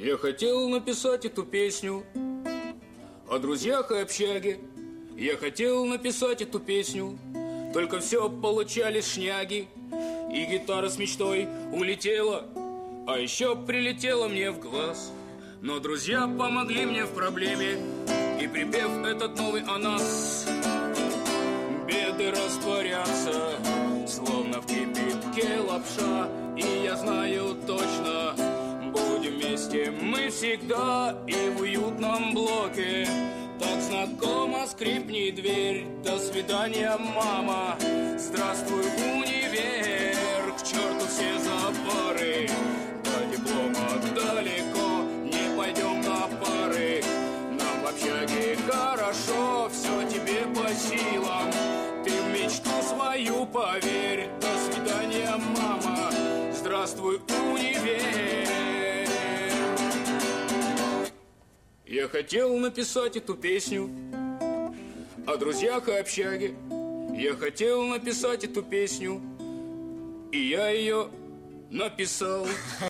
Я хотел написать эту песню о друзьях и общаге. Я хотел написать эту песню, только все получались шняги. И гитара с мечтой улетела, а еще прилетела мне в глаз. Но друзья помогли мне в проблеме, и припев этот новый о нас. Беды растворятся, словно в кипятке лапша. И я знаю точно, будем вместе мы всегда. И в уютном блоке так знакомо скрипнет дверь. До свидания, мама, здравствуй, универ. К черту все запары, до диплома далеко. Не пойдем на пары, нам в общаге хорошо. Все тебе по силам, ты в мечту свою поверь. До свидания, мама, здравствуй, универ. Я хотел написать эту песню о друзьях и общаге. Я хотел написать эту песню, и я ее написал.